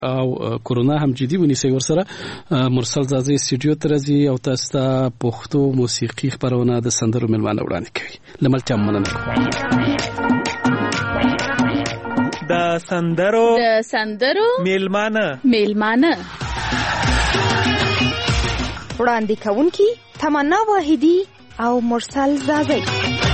او کورونا هم جدي ونیسي ورسره. مرسل زازي استودیو ته راځي او تاسو ته پښتو موسیقي خبرونه د سندرو ملمانه وړاندې کوي. لملتیا مننه. د سندرو ملمانه وړاندې کوونکی تمنا واحدی او مرسل زازي.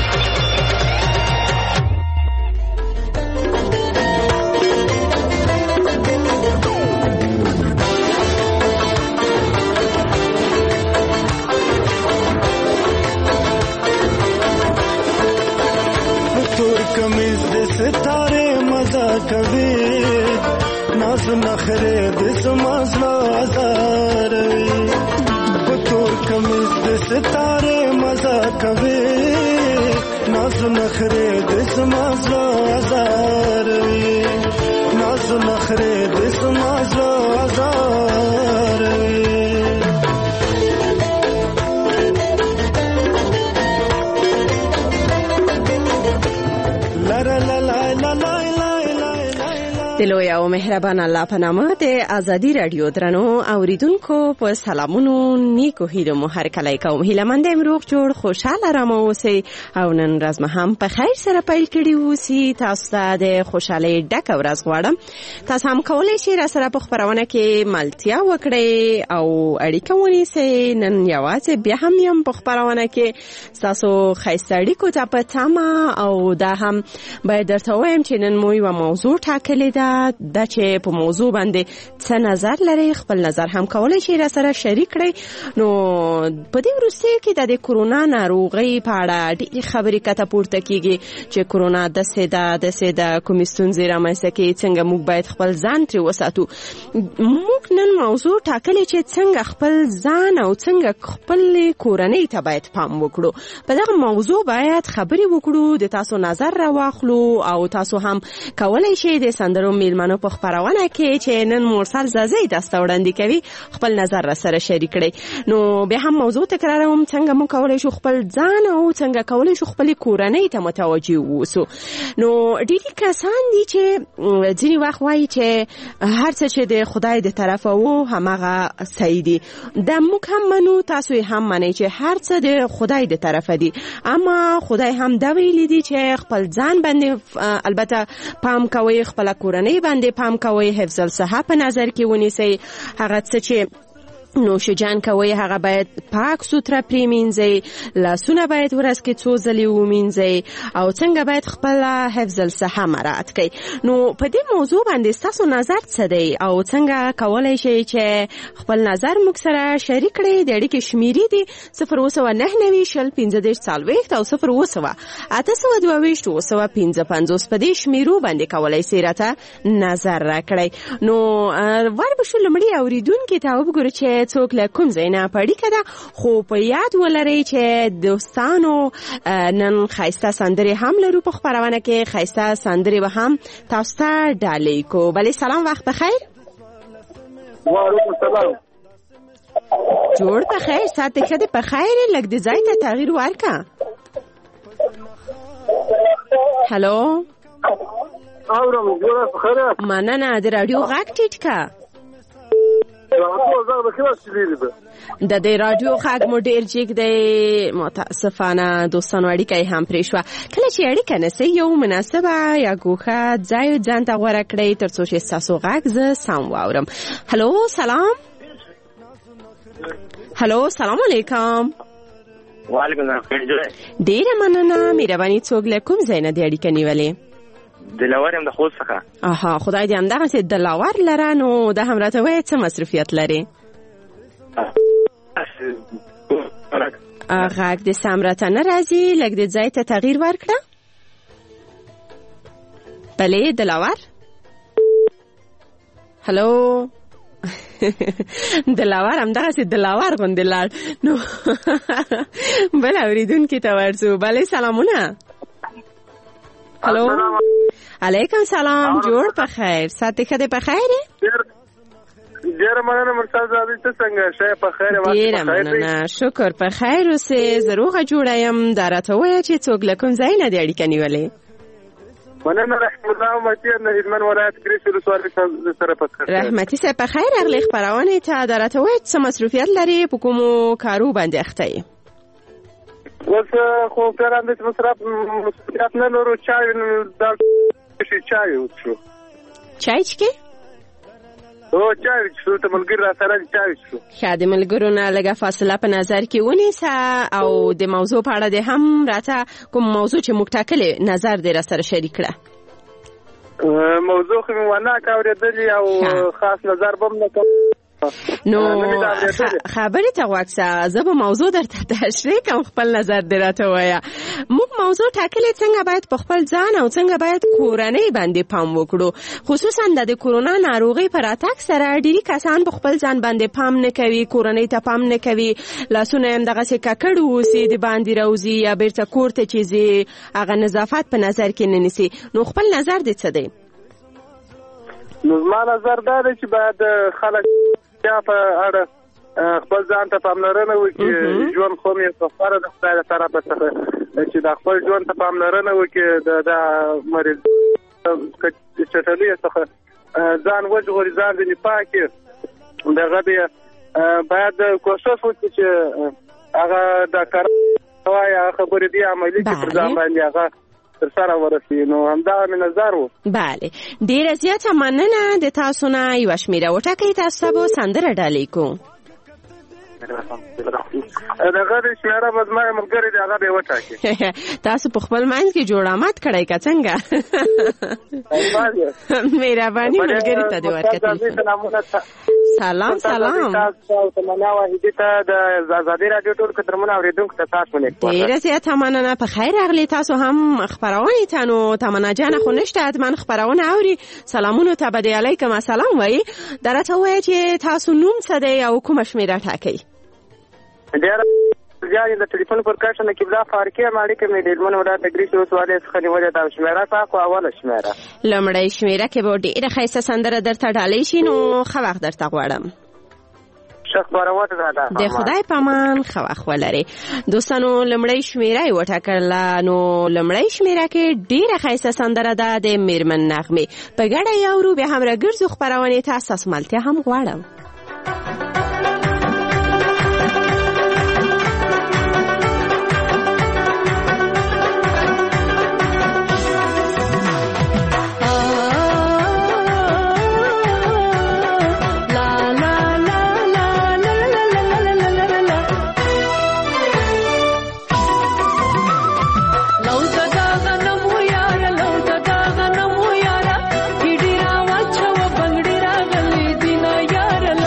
कमीज दे सितारे मजा कभी नाज नखरे दे समझला आजारवी पुतुर कमीज दे सितारे मजा कभी नाज नखरे दे समझला आजारवी नाज नखरे दे समझला आजारवी د لوی او مهربان الله په نامه د ازادي رادیو درنو اوریدونکو په سلامونو نیکو هیلو مو هر کله کوم هیله مند امروغ جوړ خوشاله رامو اوسئ او نن ورځ مو هم په خیر سره پیل کړی اوسئ. تاسو ته د خوشالۍ ډک ورځ غواړم. تاسو هم کولای شئ را سره په خبرونه کې ملتیا وکړئ او اړیکه ونیسئ. نن یوازې بیا هم یم په خبرونه کې تاسو ښایسته اړیکو ته په تمه او دا هم باید درته وایم چې نن مو یو موضوع ټاکلې ده دا چې په موضوع باندې څه نظر لري خپل نظر هم کولای شي را سره شریک کړئ. نو په دې وروستیو کې د کورونا ناروغۍ په اړه ډېرې خبرې کته پورته کیږي چې کورونا داسې ده کومې ستونزې رامنځته کوي څنګه موږ باید خپل ځان ترې وساتو. موږ نن موضوع ټاکلې چې څنګه خپل ځان او څنګه خپل کورنۍ ته باید پام وکړو. په دغه موضوع باید خبرې وکړو د تاسو نظر را واخلو او تاسو هم کولای شئ د سندرو میلمنو په خبرونه کې چې نن مرسل زازي تاسو وړاندې کوي خپل نظر را سره شریک کړئ. نو به هم موضوع تکراروم څنګه موږ کولای شو خپل ځان او څنګه کولای شو خپل کورنۍ ته متوجه ووسو. نو ډېری کسان دي چې ځینې وخت وایي چې هر څه چې د خدای د طرفه وو همغه صحیح دي. دا موږ هم منو تاسو هم منئ چې هر څه د خدای د طرفه دي اما خدای هم دا ویلي دي چې خپل ځان باندې البته پام کوئ خپل کورنۍ باندې پام کوئ حفظ الصحه په نظر کې ونیسئ. هغه څه چې نوشجان کوي هغه باید پاک سوتره پریمینځي لاسونه باید ورځ کې څو ځلې ومینځي او څنګه باید خپل حفظ الصحه مراعات کړئ. نو په دې موضوع باندې تاسو نظر څه دی او څنګه کولای شئ چې خپل نظر موږ سره شریک کړئ. د اړیکې شمیرې دي 029901540 او 02822 په دې شمیرو باندې کولای شئ راته نظر راکړئ. نو وربشو لمړی اوریدونکو ته وګورئ چې څوک له کوم ځای نه پړی کده خو په یاد ولرئ چې دوستانو نن ښایسته سندرې هم لرو په خبرونه کې ښایسته سندرې به هم تاسو ته ډالۍ کو. بلې سلام وخت بخیر. وعلیکم السلام. جوړ په خیر ساعت ښه دی په خیر لږ د ځای ته تغییر ورکړه. هلو اورم جوړه په خیر. مننه د رادیو غږ ټیټ کا. د دې رادیو غږ مو ډیر جګ دی متاسفانه دوستانو اړیکه هم پرې شوه. کله چې اړیکه نسي یو مناسبه یا ګوښه ځای ځان ته غوره کړئ تر څو چې ستاسو غږ زه سم واورم. هلو سلام. هلو سلام علیکم. وعلیکم السلام. ډیره مننه مهرباني څوک له کوم ځای نه د اړیکه نیولې؟ دلاور هم د خوست څخه. آها خدای دې همدغسې دلاور لره. نو دا هم راته وایه څه مصروفیت لري؟ غږ دې سم راته نه راځي لږ دې ځای ته تغییر ورکړه. بلې دلاور. هلو دلاور همدغسې دلاور غوندې لاړ. نو بل اورېدونکي ته ورځو. بلې سلامونه. هلو علیکم سلام. جوړ په خیر ساعت ښه دی په خیر؟ ډیره مننه مرسل زادي ته څنګه شې په خیر؟ ډیره مننه شکر په خیر اوسې. زه روغه جوړه یم. دا راته ووایه چې څوک له کوم ځای نه دې اړیکه نیولې؟ مننه رحمت الله متي نه هلمند ولایت کریس ولسوالۍ سره پکړ. رحمتي صاحب په خیر اغلی خبرونه ته درته وایي څه مصروفیت لري په کومو کارو باندې اخته یې؟ اوس خو فعلا د مصروفیت نه لرو. چای دا چای وڅښو. چای چکې؟ او چای څو ته ملګری را سره چای څو. ښه د ملګرو نه لږه فاصله په نظر کې ونیسه او د موضوع په اړه دې هم راته کوم موضوع چې موږ ټاکلې نظر دې را سره شریک کړه. موضوع خو مې ونه اورېدلې او خاص نظر به هم نه کوم. نو خبرې ته غوږ شه، زه به موضوع درته تشریح کوم، خپل نظر دې راته وایه. موږ موضوع ټاکلې څنګه باید په خپل ځان او څنګه باید کورنۍ باندې پام وکړو، خصوصا د کورونا ناروغۍ په راتګ سره ډېری کسان په خپل ځان باندې پام نه کوي، کورنۍ ته پام نه کوي، لاسونه هم دغسې ککړ اوسي، د باندې راوځي یا بیرته کور ته چې ځي هغه نظافت په نظر کې نه نیسي. نو خپل نظر دې څه دی؟ نو زما نظر دا دی چې باید خلک په اړه خپل ځان ته پاملرنه وکړي. ژوند خو مې په خپله د خدای له طرفه څخه چې د خپل ژوند ته پاملرنه وکړي، د مریض چټلیو څخه ځان وژغوري، ځان ځینې پاکي. دغه دی باید کوشش وکړي چې هغه ډاکټر وایي هغه خبرې دي عملي کړي پر ځان باندې هغه تر سره ورسي. نو همدا مې نظر و. بله ډیره زیاته مننه د تاسو نه. یوه شمیره وټاکئ تاسو به سندره ډالۍ کوو. دغه د شمیره به زما ملګري دی هغه به یې وټاکي. تاسو په خپل منځ کې جوړامت کړئ که څنګه؟ مهرباني ملګري ته دې ورکړئ. سلام سلام. تمنا واحدي ته د آزادۍ راډیو ټول کترمنه اوریدونکو ته تاسو نه ډیره زیاته مننه. په خیر راغلی تاسو هم خبرونه ته. نو تمنا جان خو نشته حتما خبرونه اوري. سلامونه ته به علیکم السلام وایي. درته وایي چې تاسو نوم څه دی او کومه شمیره ټاکئ؟ ډیره جای د ټلیفون پر کاټ نه کېبلا فارکه ماړي کې مې د هلمند ولایت کریس ولسوالۍ څخه نیولې دا شمیره تاسو اوله شمیره. لومړی شمیره کې به ډیره ښایسته سندره درته ډالۍ شي. نو ښه وخت درته غواړم. د خدای په امان ښه وخت ولرئ. دوستانو لومړی شمیره یې وټاکله. نو لومړی شمیره کې ډیره ښایسته سندره ده د میرمن نغمې. په ګډه یې اورو، بیا هم راګرځو خپرونې ته. ستاسو ملتیا هم غواړم. Yara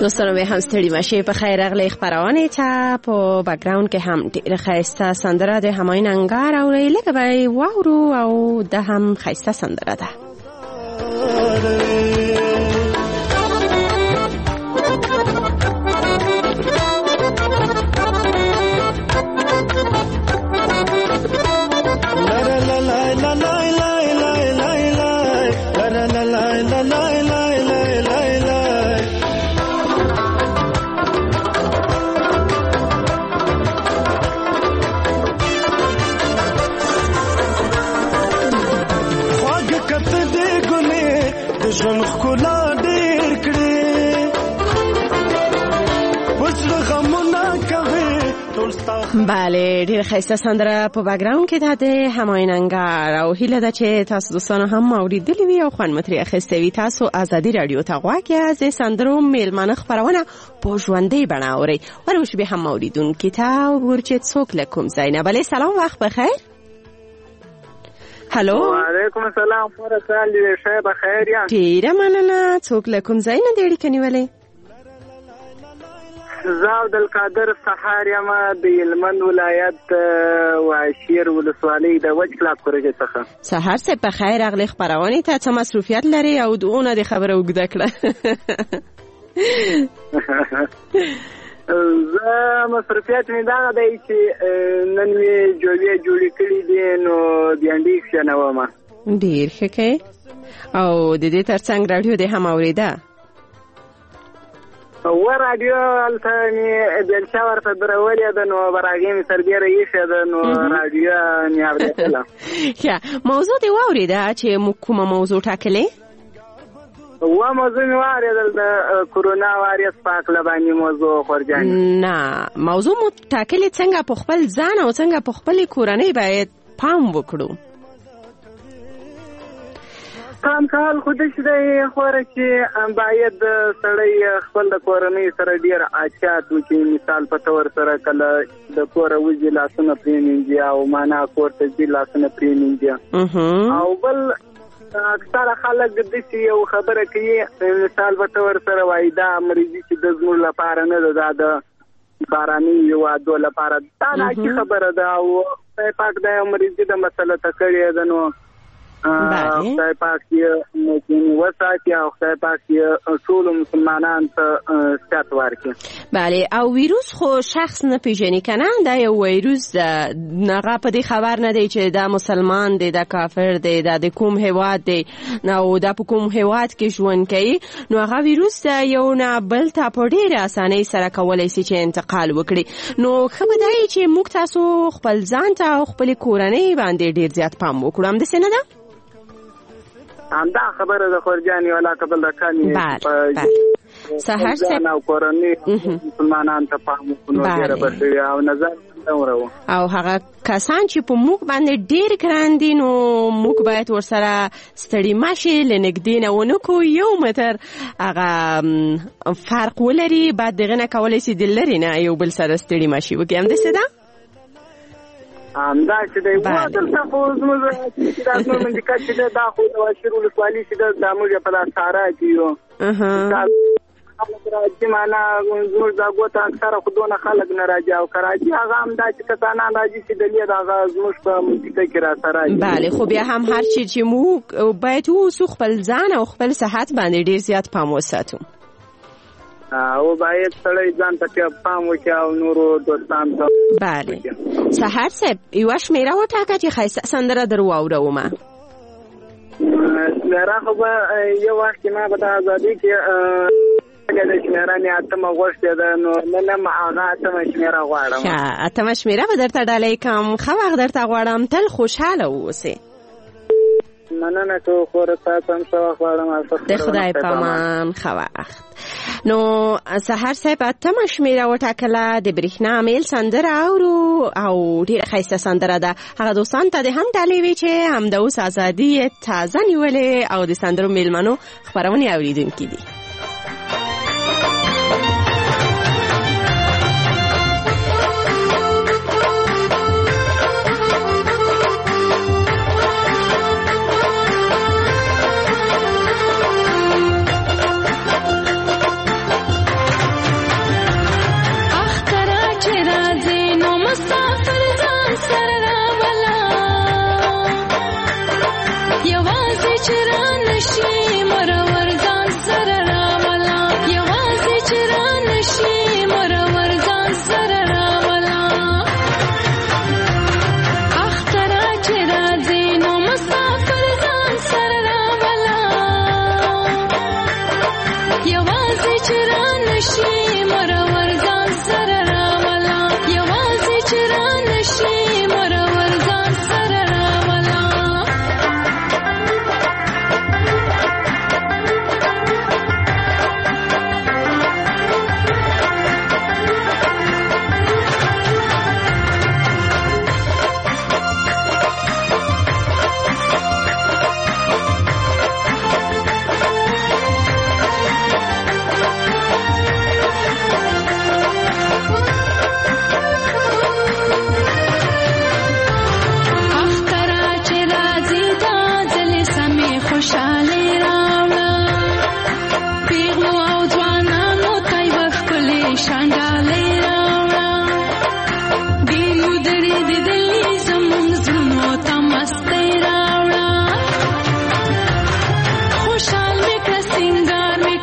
دوستانو به هم ستړي مشه په خیر اغلی خبرونه ته په بکګراوند کې هم ډیره خسته سندره د هماین انګار او لکه به واورو او د هم خسته سندره ده. بله ډیر خسته سندره په بکګراوند کې ده هماین انګار او هیله ده چې تاسو دوستانو هم اوریدلې وي او خوند متري اخیسته وي. تاسو ازادي رادیو ته غواړئ از سندرو میلمانه خبرونه په ژوندۍ بڼه اورئ. ورته به هم اوریدونکو ته ورچې څوک لکم زینب علی سلام وخت بخیر. هلو وعلیکم السلام فرصال دې شه بخیر یا ډیره مننه. څوک لکم زینب دې کنيولې زاو دل قادر سحار یما د هلمند ولایت واشیر ولسوالۍ د وچ کلاب کورګه څخه. سحار سه په خیر اغلی خبرونه ته څه مصروفیت لري او دونه د خبره وګد کړه. زه مصروفیت می دا دی چې نن می جوړې کړې دي نو بیانډي ښنه ومه. ډیر ښه کې او د دې ترڅنګ رادیو د هم اوریدا و رادیو الته بل شاور ته درولې ده نو براغې می سرګره یې شه نو رادیو نه اوریدله. یا موضوع دی اوریدا چې کومه موضوع ټاکلې؟ و موضوع می اوریدل د کورونا وایرس په اړه باندې موضوع خورجان. نه موضوع مو ټاکلې څنګه په خپل ځان او څنګه په خپل کورنۍ باید پام وکړو. پام کول خو دې شي خوره چې باید سړی خپل د کورنۍ سره ډیر احتیاط وکړي. مثال په تور سره کله د کور وځي لاسونه پرېمینځي او معنا کور ته ځي لاسونه پرېمینځي او بل اکثر خلک د دې یو خبره کوي. مثال په تور سره وایي دا مریضي چې د زموږ لپاره نه ده د باراني یو عادو لپاره دا نه خبره ده او پاک د مریضي د مسله تکړه ده نو خدای پاک یې مو وساتي او خدای پاک یې ټول مسلمانان ته صحت ورکړي. بله او ویروس خو شخص نه پیژني کنه دا یو ویروس نه په دې خبر نه دی چې دا مسلمان دی دا کافر دی دا د کوم هیواد دی نو دا په کوم هیواد کې ژوند کوي نو هغه ویروس یو نه بل ته په ډېره اسانۍ سره کولای شي چې انتقال وکړي. نو خبر دی چې موږ تاسو خپل ځان ته او خپل کورنۍ باندې ډېر زیات پام وکړو. هم د څه نه ده همدا خبره د خورجانی ولا قبل راکانی سحر سے نو کورنۍ مسلمانان ته پام وکړو ډیره بده او نظر ورو او هغه کسان چې په موږ باندې ډیر ګران دي نو موږ باید ورسره ستړي ماشي لنګدین او نو کو یو متر هغه فرق ولري بعد دغه نه کولای شي دلری نه یو بل سره ستړي ماشي وکي هم د څه دا چې دی وادل تاسو زموږ چې تاسو باندې کچې دا خو د واشر ولسوالۍ چې د موږ په لار سارا کیو راځي معنا زموږ دا ګوت اکثر خودونه خلک نه راځي او کراچي هغه هم دا چې کسانان راځي چې د لید هغه زموږ په منطقه کې را سره بله خو بیا هم هر چی چې موږ باید اوسو خپل ځان او خپل صحت باندې ډیر زیات پام وساتو او باید سړی ځان ته پام وکړي او نورو دوستان ته. بله سحر صاحب یو شمیره وټاکه چې ښایسته سندره در واورو ما شمیره خو به یو وخت ما به د ازادۍ کې د شمیره نه اتمه غوښتې ده نو نن هغه اتمه شمیره غواړم. اتمه شمیره به درته ډالۍ کوم ښه وخت درته غواړم تل خوشحاله اوسې. مننه کو خور تاسو هم ښه غواړم د خدای پامان ښه وخت. نو سحر صاحب اتمه شمیره وټاکله د برېښنا میل سندره اورو او ډېره ښایسته سندره ده. هغه دوستان ته د هم ډالۍ وي چې همدا اوس ازادي تازه نیولې او د سندرو میلمنو خپرونې اوریدونکي دي.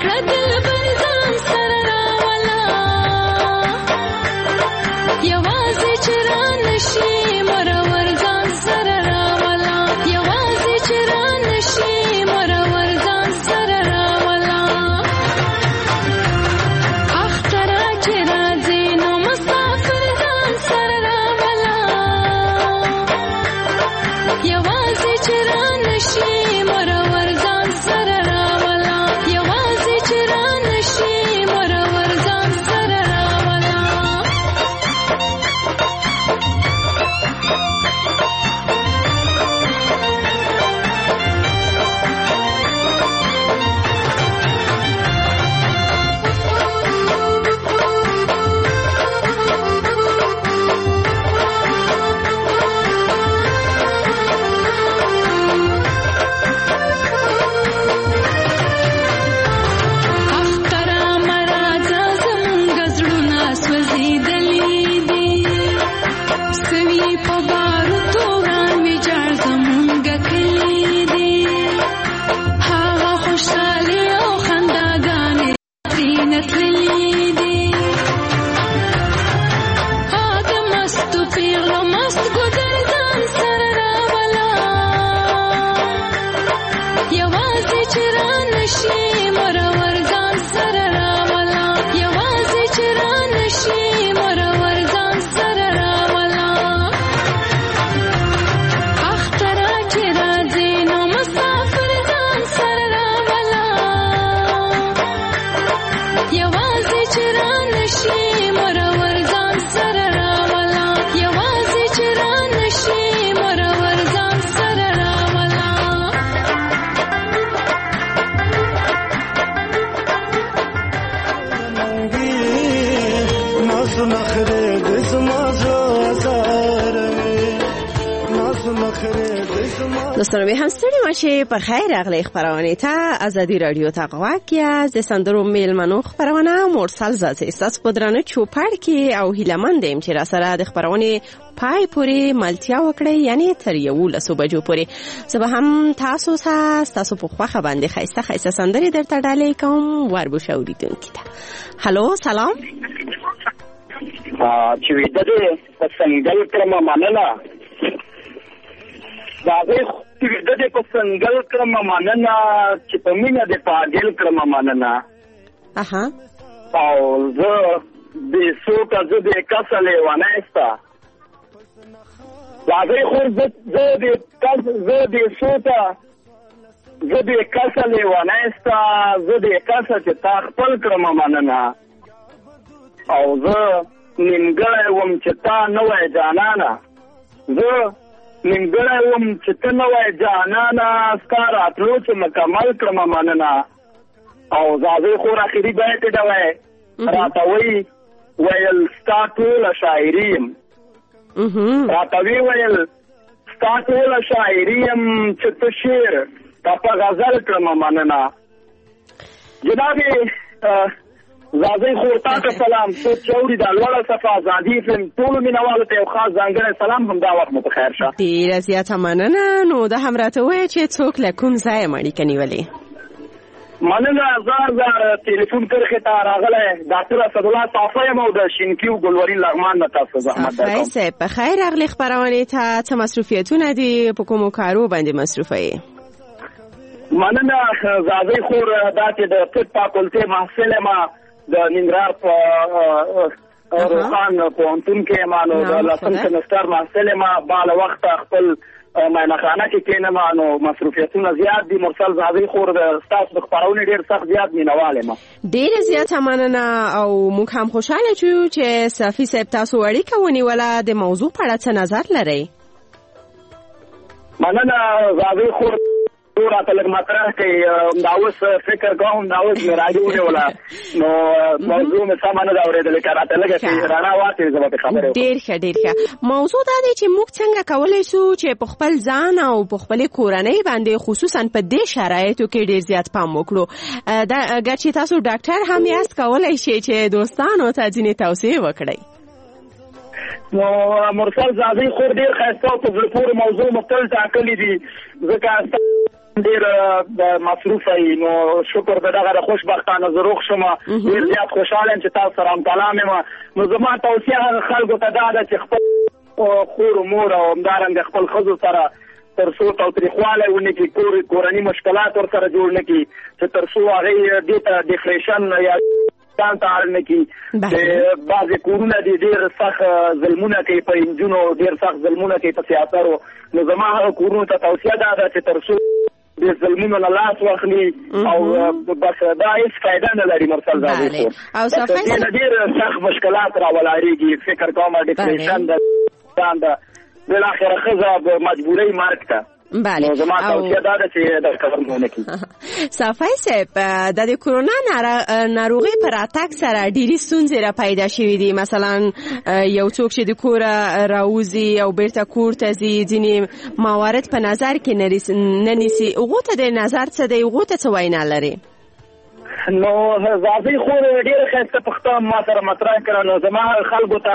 دوستانو به هم ستړي مشه پر خیر اغلی خبرونه ته ازادي رادیو ته غواکیا ز سندرو میلمنو خبرونه مرسل زاده است پدرانه چوپړ کې او هیلمندیم چې را سره د خبرونه پای پورې ملتیا وکړي یعنی تر 11 بجو پورې زه هم تاسو په خوخه باندې خایسته سندري درته ډالې کوم ور بشوریدونکو ته هالو سلام چې وې د پسنګل کرما مننه دا د پسنګل کرما مننه چې په مینه د پاګل کرما مننه اها او زه د سوټه زه د کسلې ونهستا دا خو زه د سوټه زه د کسلې ونهستا زه د کسه چې تا خپل کرما مننه او زه نیمګړی وم چې تا نه وای جانانه زه نیمګړی وم چې ته نه وای جانانه ستا راتلو چې مکمل کړمه مننه او زازې خور اخري بیت یې ډوی راته ویل ستا ټوله شاعري یم راته ویل ستا ټوله شاعري یم چې ته شعر تا په غزل کړمه مننه جنابې زازې خور تا ته سلام څوک چې اوري دا لوړه صفه ازادي فلم ټولو مینوالو ته یو خاص ځانګړی سلام هم دا وخت مو په خیر شه ډېره زیاته مننه نو دا هم راته ووایه چې څوک له کوم ځایه مو اړیکه نیولې مننه زار تلیفون کرښې ته راغلی ډاکټر اسدالله صافی یم او د شینکیو ګلورین لغمان نه تاسو زحمت درکوم صاحب په خیر راغلې خپرونې ته څه مصروفیتونه دي په کومو کارو باندې مصروفه یې مننه زازې خور دا چې د طب فاکولټې محصل یم د ننګرهار په روخان پوهنتون کې مانو د لسم سمستر محصل یم باله وخت خپل مینهخانه کې کینم نو مصروفیتونه زیات دي مرسل زازې خور د ستاسو د خپرونې ډېر سخت زیات مینوال یم ډېره زیاته مننه او موږ هم خوشحاله شو چې صافي صاحب تاسو اړیکه ونیوله د موضوع په اړه څه نظر لرئ مننه زازې خور راته لږ مطرح کوي دا اوس فکر کوم دا اوس مې راډیو ونیوله نو موضوع مې سمه نه ده اورېدلې که راته لږه رڼا واچوي زه به پرې خبرې وکړم ډېر ښه موضوع دا دی چې موږ څنګه کولی شو چې په خپل ځان او په خپلې کورنۍ باندې خصوصا په دې شرایطو کې ډېر زیات پام وکړو اګر چې تاسو ډاکټر هم یاست کولی شئ چې دوستانو ته ځینې توصیې وکړئ نو مرسل زازې خور ډېر ښایسته او په زړه پورې موضوع مو تل ټاکلي دي ځکه ډیر مصروف ای نو شکر دغه خوشبختانه زروغ شم ډیر زیات خوشاله یم چې تاسو سره هم کلام یم نو زما توصیه خلکو ته دا ده چې خپل خور و مور او همدارنګه خپل ښځو سره تر څو تاوتریخوالی ونه کړي کورني مشکلات ورسره جوړ نه کړي چې تر څو هغې دې ته ډیپریشن یا ځان ته اړ نه کړي چې بعضې کورونه دي ډېر سخت ظلمونه کوي په نجونو ډېر سخت ظلمونه کوي په سیاسرو نو زما هغه کورونو ته توصیه دا ده چې تر څو د ظلمونو نه لاس واخلي او بس دا هېڅ فایده نه لري مرسل زادې خور دې نه ډېر سخت مشکلات راولاړېږي فکر کوم ډیپریشن ده ځان ده بالاخره ښځه په مجبورۍ مرګ ته بله نو زما توصیه دا ده چې دا کار ونه کړي صافی صاحب د کرونا ناروغۍ په راتګ سره ډېرې ستونزې را پیدا شوي دي مثلا یو څوک چې د کوره راوځي او بیرته کور ته ځي ځینې موارد په نظر کې نه نیسي هغو ته د نظر څه دی هغو ته څه وینا لري نو زازۍ خور ډېره ښایسته پوښتنه ما سره مطرح کړه نو زما خلکو ته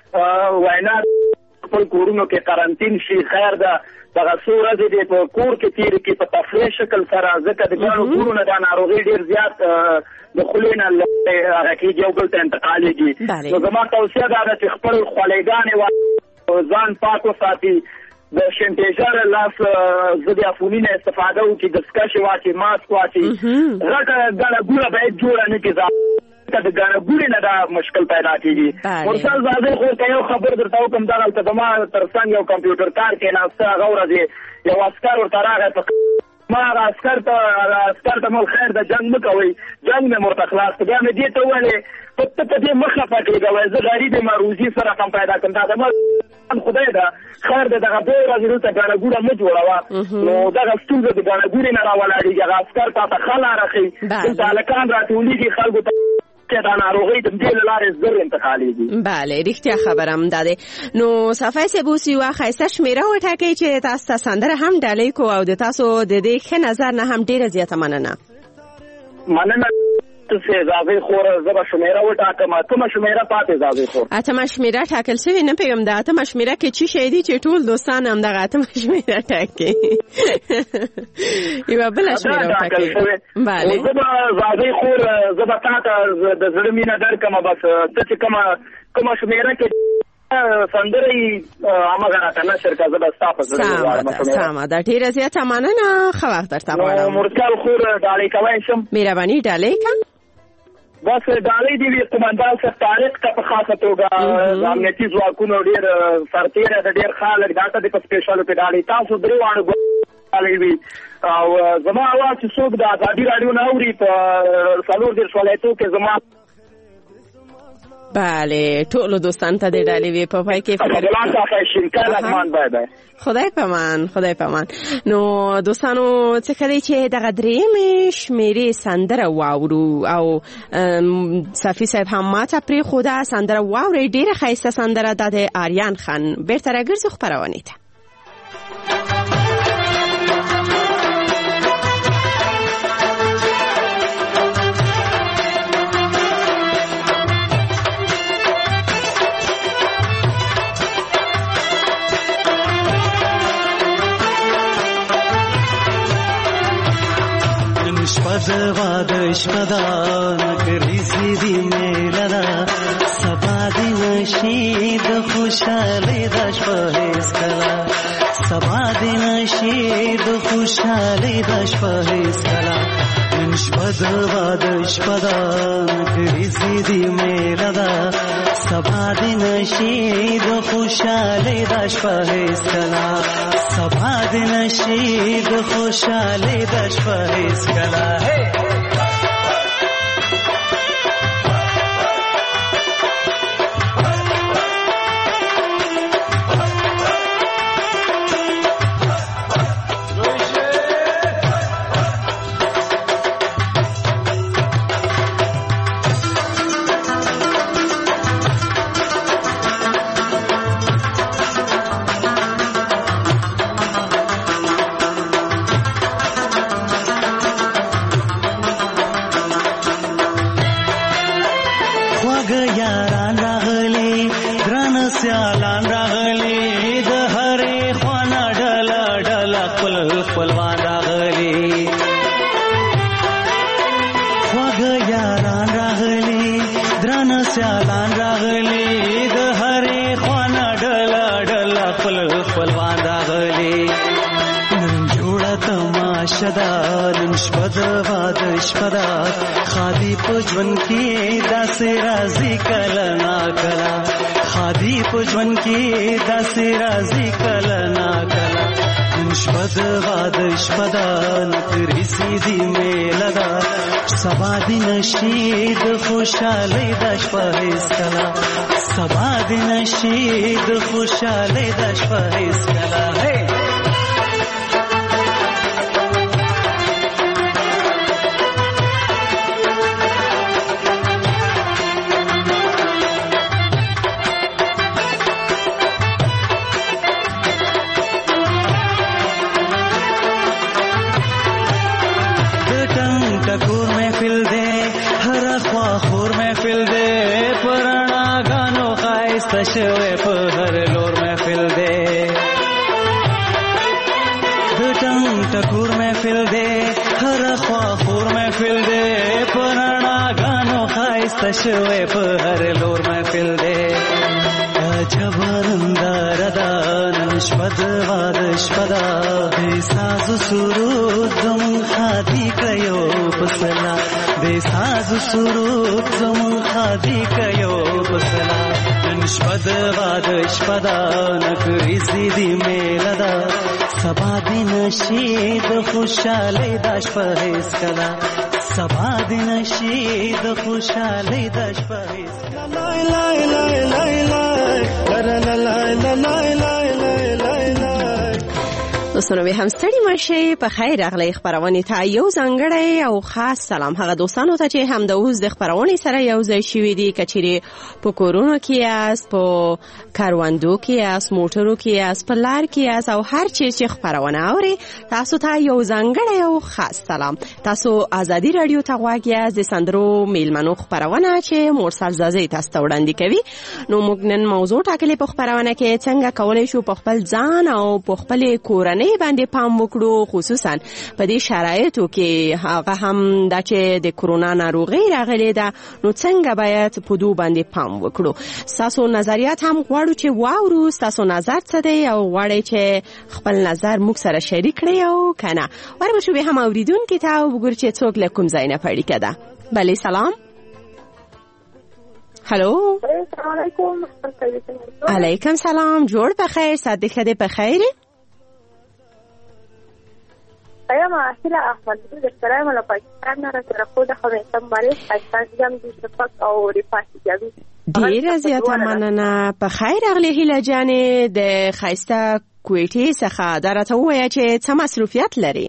وینا خپل کورونو کې قرنطین شي خیر ده دغه څو ورځې دې په کور کې تېرې کړي په تفریح شکل سره ځکه د ګڼو کورونه دا ناروغي ډېر زیات د خولې نه هغه کېږي او بل ته انتقالېږي نو زما توصیه دا ده چې خپل خولېګانې ځان پاک وساتي د شینټیزر لاس ضد عفوني نه استفاده وکړي دستکشې واچي ماسک واچي غټه ګڼه ګوڼه باید جوړه نه کړي د ګڼه ګوڼې نه دا مشکل پیدا کېږي مرسل زادې خو که یو خبر درته وکړم دغلته زما تر څنګ یو کمپیوټر کار کېناسته هغه ورځې یو عسکر ورته راغی ما هغه عسکر ته مول خیر د جنګ مه کوئ جنګ مې ورته خلاص کړ بیا مې دې ته وویلې ته په دې مخ خفه کېږه وایي زه غریب یم روزي سره کم پیدا کړم دا زما خدای ده خیر ده دغه دوه ورځې دلته ګڼه ګوڼه مه جوړوه نو دغه ستونزه د ګڼه ګوڼې نه راولاړېږي هغه عسکر تا ته ښه لاره ښي دلته هلکان راټولېږي خلکو ته دا ناروغي د دې له لارې زر انتقالېږي بله رښتیا خبره هم دا دی نو صفای صاحب اوس یوه ښایسته شمېره وټاکئ چې تاسو ته سندره هم ډالۍ کو او د تاسو د دې ښه نظر نه هم ډېره زیاته مننه زازۍ خور زه به شمېره وټاکم اتمه شمېره پاتې زازۍ خور اتمه شمېره ټاکل شوې نه پوهېږم د اتمه شمېره کې څه شی دي چې ټول دوستان همدغه اتمه شمېره ټاکي یوه بله شمېره وټاکئ بله زه به زازۍ خور زه به تا ته د زړه مینه درکړم بس ته چې کومه شمېره کې سندره یې همغه راته نشر کړه زه به ستا په زړه غواړم سمه ده ډېره زیاته مننه ښه وخت درته غواړم مرسل خور ډالۍ کولی شم مهرباني ډالۍ کړه بس ډالۍ دې وي قومندان صاحب طارق ته په خاصه توګه د امنیتي ځواکونو ډېر سرتېری ده ډېر ښه هلک دا ته دې په سپېشلو کې ډالۍ تاسو درې واړو ډالۍ وي او زما اواز چې څوک د ازادي راډیو نه اوري په 4 ولایتو کې زما بله ټولو دوستانو ته دې ډالۍ وي په پای کې خدای پامان نو دوستانو څه کوي چې دغه درېیمې شمېرې سندره واورو او صافي صاحب هم ماته پرېښوده سندره واورئ ډېره ښایسته سندره ده د آریان خان بېرته راګرځو خپرونې ته شپدان کریزی دی میلنا سبا دی نشید خوشحالی داش پهیز کلا سبا دی نشید خوشحالی داش پهیز کلا شپدان کریزی دی میلنا سبا دی نشید خوشحالی داش پهیز کلا سبا دی نشید خوشحالی داش پهیز کلا خپلوان راغلي سیالان راغلی درانه سیالان راغلی د هرې خوانا ډله ډله خپل خپلوان راغلی نن جوړه تماشه ده نن شپه د واده شپه ده خادي په ژوند کې داسې راځي کله ناکله خادي په ژوند کې داسې راځي کله ناکله نن شپه د واده شپه ده نکرې سیدي میله ده سبا دې نشي د خوشحالۍ دا شپه هېڅکله سبا دې نشي د خوشحالۍ دا شپه هېڅکله ټکور محفل دے هر خوا خور محفل دے پرانا غانو خایسته شوی په هر لور محفل دے د ټکور محفل دے هر خوا خور محفل دے پرانا غانو خایسته شوی په هر لور محفل دے جبرندار دا نن شپه د واده شپه ده د سازو سرود زمون خادي کيو پسلا د سازو سرود زمون خادي کيو پسلا نن شپه د واده شپه ده نکرې سیدي میله ده سبا دې نشي د خوشحالۍ دا شپه هېڅکله سبا دې نشي د خوشحالۍ دا شپه هېڅکله لای لای لای لای دوستانو به هم ستړي مشه په خیر راغلی خبرونه ته یو ځانګړی او خاص سلام هغه دوستانو ته چې هم د اوس د خبرونه سره یو ځای شوي دي کچېرې په کورونو کې است په کاروندو کې است موټرو کې است په لار کې است او هر چیز چې خبرونه اوري تاسو ته یو ځانګړی او خاص سلام تاسو ازادي رادیو ته غواړئ از د سندرو میلمنو خبرونه چې مرسل زازي تاسو ته وړاندې کوي نو موږ نن موضوع ټاکلې په خبرونه کې څنګه کولای شو په خپل ځان او په خپل کورنۍ باندې پام وکړو خصوصا په دې شرایطو کې هغه هم د چې د کرونا ناروغي راغلي ده نو څنګه باید په دو باندې پام وکړو تاسو نظریات هم غواړو چې واورو تاسو نظر څه دی او غواړئ چې خپل نظر موږ سره شریک کړئ او کنه ورته به هم اوریدونکو ته وګورئ چې څوک له کوم ځای نه پړی کده بله سلام هلو السلام علیکم علیکم سلام جوړ بخیر صدقه دې بخیر ایم اصله احمد د سلام علیکم پاکستان نه سره خو د خبرې مبارک پاکستان جام د شفق او ریفاست جامي ډیره زیاته مننه په خیر اغلی هیله جانې د خایسته کویټې څخه درته ووایه چې څه مصروفیت لري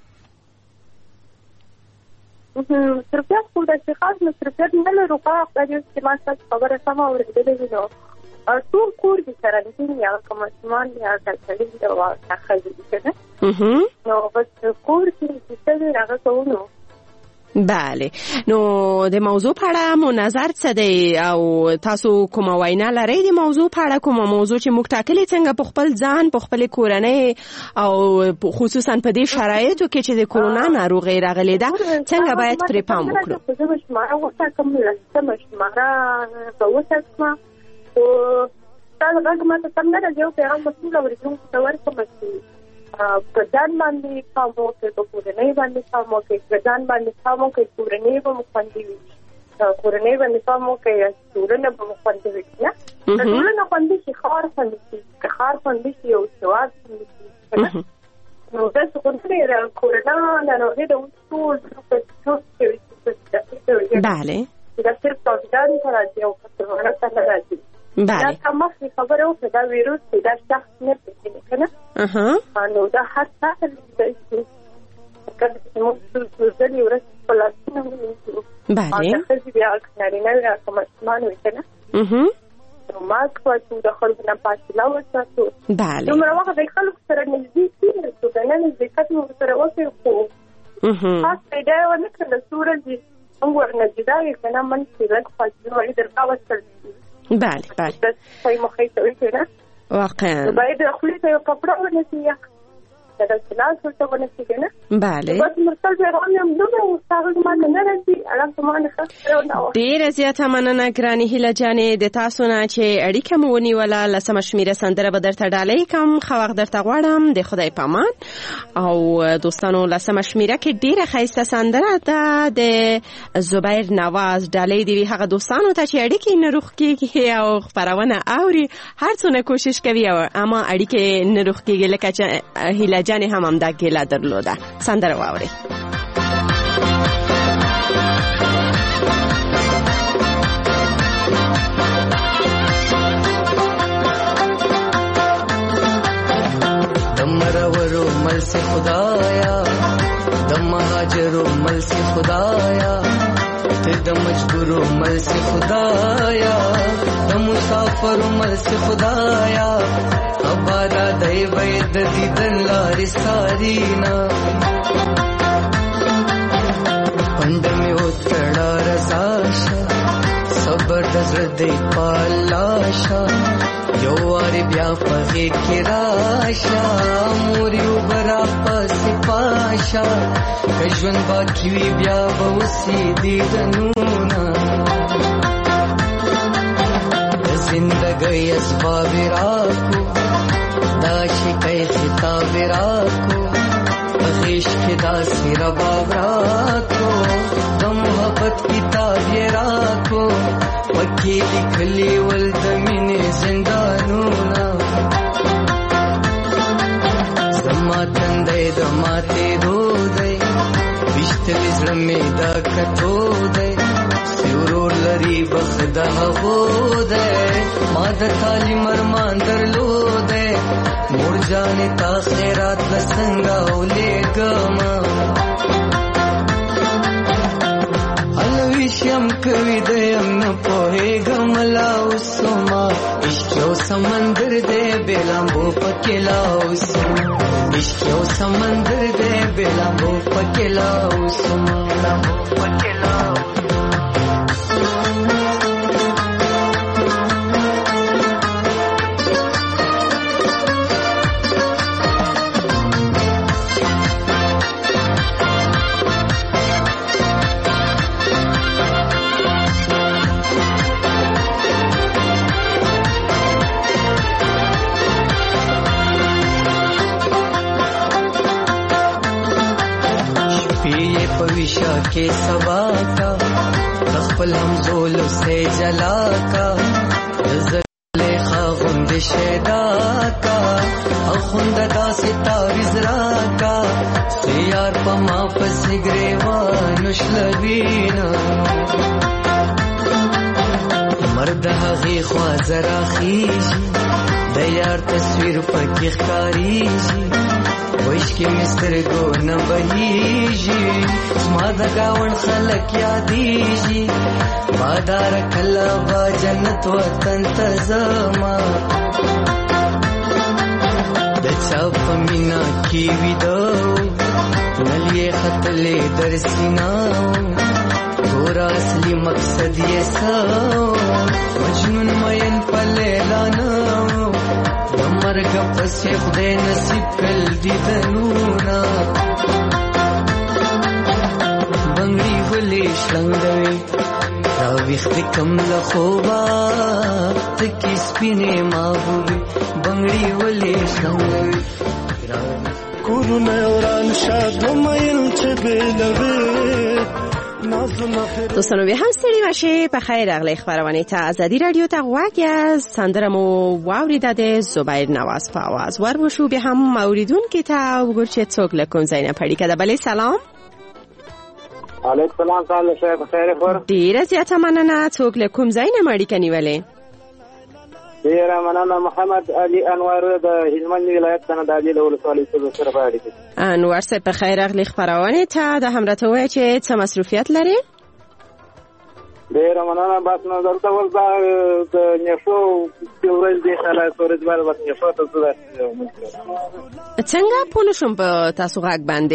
مصروفیت خو د خاص مصروفیت نه لرو خو د ما څخه خبره سم اورېدلې نو ټول کور دي سره یا کوم اسمان یا تللی او تخزي کنه نو بس کور کې څه راغلی کوو بله نو د موضوع په اړه مو نظر څه دی او تاسو کومه وینا لرئ د موضوع په اړه کومه موضوع چې موږ ټاکلې څنګه په خپل ځان په خپل کورنۍ او خصوصا په دې شرایطو کې چې د کرونا ناروغي راغلې ده څنګه باید پرې پام وکړو زه مشماره وساتم لسته مشماره به وساتم او تاسو هغه ماته څنګه راځو چې هغه مسؤل اوریدونکو ته ورکوم چې په ځان باندې پام وکړئ په کورنۍ باندې پام وکړئ په ځان باندې پام وکړئ کورنۍ به مو خوندي وي کورنۍ باندې پام وکړئ ټولنه به مو خوندي وي نه ټولنه خوندي شي ښار خوندي شي که ښار خوندي شي او هېواد خوندي شي نو داسې خوندي د کرونا ناروغي د اوس ټول بله دا صرف ټاکډاون ته راځي او کرونا ته نه راځي دا تمخ خبره وکړه دا ویروس دا شخص نه پېژني کنه نو دا هر څه چې کله موږ ټول ورځ په لاسونو ونیسو بله هغه بیا نارینه یا کوم اسمان وي کنه نو ماسک واچو د خلکو نه فاصله وساتو بله دومره وخت د خلکو سره نږدې کېږو که نه نږدېکت مو سره وکړو خو خاص پیدا یې ونه کړله څو ورځې موږ ورنه جدا یو که نه منځ کې لږ فاصله وړي درته وستل بله بله صحیح مخې ته وي که نه واقعا باید خولې ته یو کپړه ونیسي کده سلاس ورته ونسی کنه بله بس مرسل پیغام هم دومره مستاغل ما نه راځي اړه سمانه خسته ډیره زیاته مننه ګراني هیله جانې د تاسو نه چې اړیکه مو ونیوله لسمه شمیره سندره به درته ډالۍ کوم خو وخت درته غواړم د خدای په امان او دوستانو لسمه شمیره کې ډیره ښایسته سندره ده د زبیر نواز ډالۍ دی هغه دوستانو ته چې اړیکې نه روغ کېږي او خپرونه اوري هر څونه کوشش کوي اما اړیکې نه روغ کېږي لکه چې هیله جانې هم همدا ګیله درلوده سندره واورئ مرورو مل سے خدایا د مهاجرو مل سے خدایا ته د مجبورو مل سے خدایا د مسافرو مل سے خدایا ابادا دای وید دیدن لارې سارینا پندمه وتړه رضاشا صبر د زړه دی پالاشا یو واری بیا پغې کې راشا موریو برا پسې پاشا کژوند باقی وی بیا به وسې دیدنونه د زندګۍ اسباب راکو دا شکای خطاب راکو غیش کې داسې رباب راکو د محبت کتاب یې راکو پکې لیکلي ول د مینې زندانونه زما تندی د ماتې دودی ویشتلی زړه مې دا کتو دی سیورور لري بخت د هغو دی ما د تعلیم ارمان درلودی مور جانې تا خیرات له څنګه ولیږمه شم کوي د یم نه پوهېږم لا اوسما عشق یو سمندر دی بې لامبو پکې لا اوسما عشق یو سمندر دی بې لامبو پکې لا اوسما لامبو پکې لا पविशा के सबा का तखपल हम जोल से जला का जले खागुंद शेदा का अखुंद दा सितारिज रा का सियार पमा पसिगरेवा नुशलबीना مرد هغه خوا زرا خيجي د یار تصویر پکې ښکاریږي وښ کې مستر ګو نه بهيږي ما د گاون خلک یادېږي بادار کله با جنت وطن ته زما د چا په مینا کې ویدو نلې خطلې در سینا ګورا اصلي مقصد یې سو مجنون مین په لیلا نو د مرګ پسې خدای نصیب کړ دیدنونه بنګړي ولې شلنګوي دا وخت کم له خوبا تکي سپینې ماوي بنګړي ولې شلنګوي کورونه وران شاد مېل چې بلوي دوستانو به هم ستړي مشه په خیر راغلی خبرونه ته ازادي رادیو ته غواړی از سندرمو واوریده د زبیر نواز په आवाज ورشو به هم اوریدونکو ته وګور چې څوک له کوم ځای نه پړی کده بلې سلام علیکم السلام تعالی شه بخیر خور ډیر زیاته مننه څوک له کوم ځای نه مړی کني ولې ډیر مننه محمد علي انوار د هلمند ولایت څخه د علی ولسوالۍ سره باندې انوار سه په خیر راغلی خبرونه ته د همراته وای چې څه مصروفیت لري ډیر مننه بس نو درته ولدا د نشو ورځ دی خلای سورج بل بس نشو ته څنګه پونه شم په تاسو غاګ باندې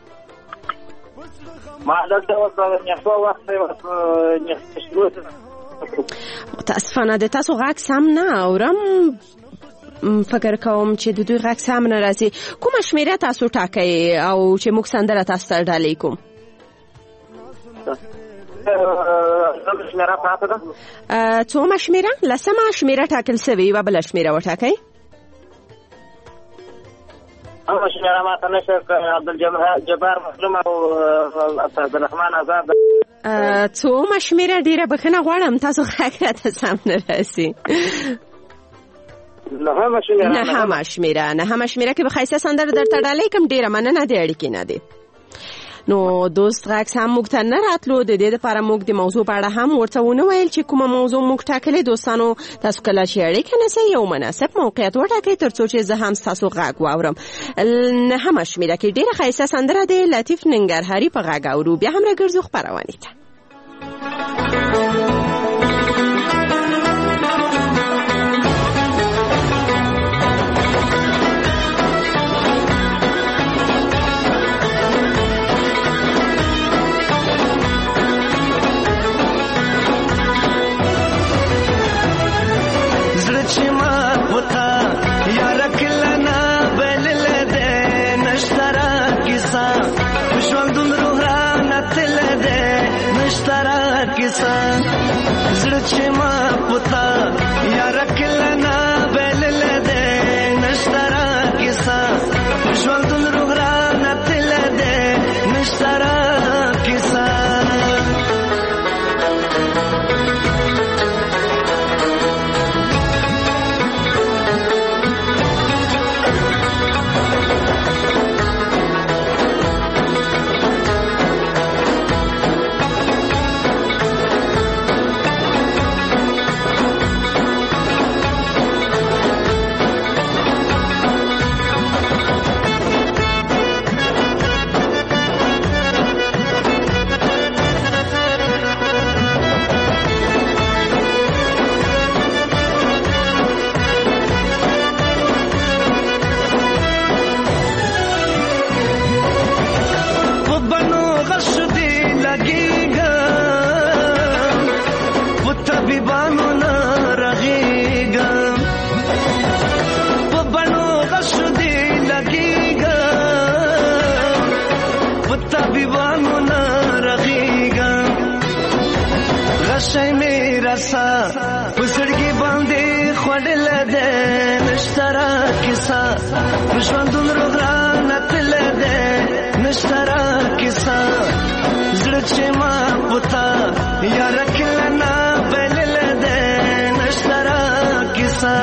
ما دلته وسه نشو وخت نشو متاسفانه د تاسو غاګ سم نه اورم فکر کوم چې د دوی غږ سم نه راځي. کومه شمیره تاسو ټاکئ او چې موږ سندره تاسو ته ډالۍ کوم؟ څومره شمیره؟ لسمه شمیره ټاکل شوې، یوه بله شمیره وټاکئ. شمیره ماته نشه عبدالجبار مسلم او عبدالرحمن آزاد. څومره شمیره؟ ډیره بخښنه غواړم تاسو غږ راته سم نه راځي. نهمه شمیره کې به ښایسته سندره درته ډالۍ کوم. ډیره مننه د اړیکې نه دی. نو دوست غږ هم موږ ته نه راتلو، د دې لپاره موږ د موضوع په اړه هم ورته ونه ویل چې کومه موضوع موږ ټاکلې. دوستانو تاسو کله چې اړیکه نیسئ یو مناسب موقعیت وټاکئ تر څو چې زه هم ستاسو غږ واورم. نهمه شمیره کې ډیره ښایسته سندره د لطیف ننګرهاري په غږ اورو. بیا هم راګرځو خپرونې ته. زړه چې ما پتا یار کلنا بل لده نشترا کیسا ژوند روح را نتل ده نشترا کیسا. پسړګي باندې خوړل ده نشترا کیسا ژوندون روغران تل ده نشترا کیسا. زړه چې ما پتا یار کلنا بلل ده نشترا کیسا.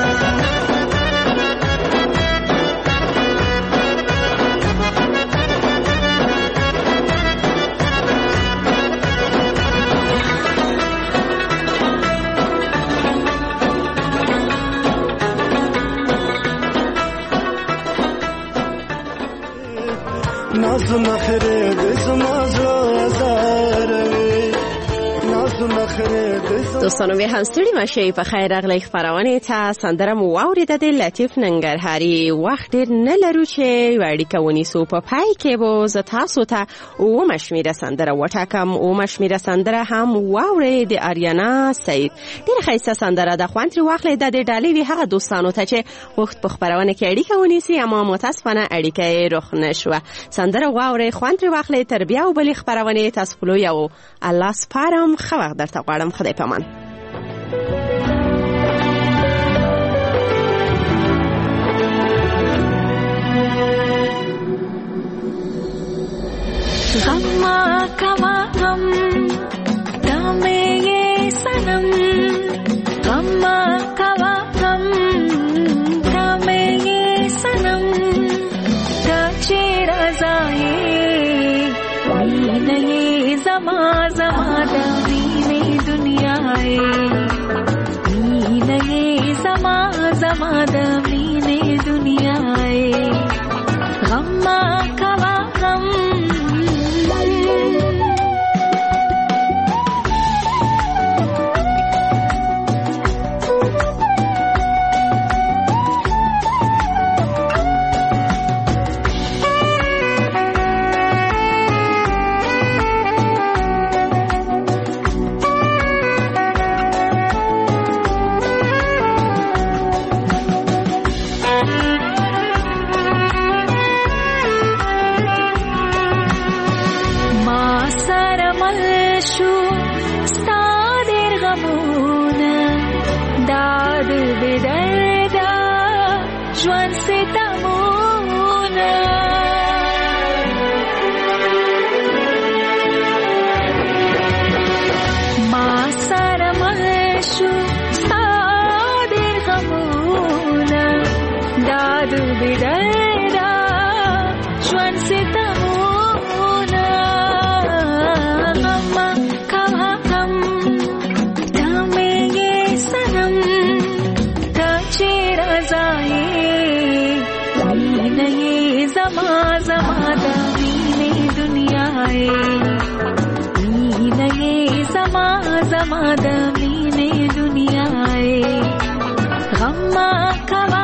نازو نخره د زما زړه زاروي نازو نخره د. دوستانو به هم ستړي مشئ، په خیر راغلی خپرونې ته. سندره مو واورېده د لطیف ننګرهاري. وخت ډېر نه لرو چې یوه اړیکه ونیسو. په پای کې به زه تاسو ته اوومه شمیره سندره وټاکم. اوومه شمیره سندره هم واورئ د آریانا سعید. ډېره ښایسته سندره ده، خوند ترې واخلئ. دا د ډالۍ وي هغه دوستانو ته چې وخت په خپرونه کې اړیکه ونیسي اما متاسفانه اړیکه یې رخ نه شوه. سندره واورئ، خوند ترې واخلئ. تر بیا و بلې خپرونې تاسو په لوی او الله سپارم. ښه وخت درته غواړم. خدای پامان. غم کوا غم دامے یہ سنم غم کوا غم دامے یہ سنم داچے رضائے وینئے زما زما دینِ دنیا وینئے زما زما دینِ دنیا غم کوا غم. غمونه داد بدردا ژوند ستمونه ما سره مشو صادر غمونه داد بدردا ژوند ستمونه غم کوا غم دمه سنم تا چیر ازای مینه زما زما د مینه دنیای مینه زما زما د مینه دنیای غم کوا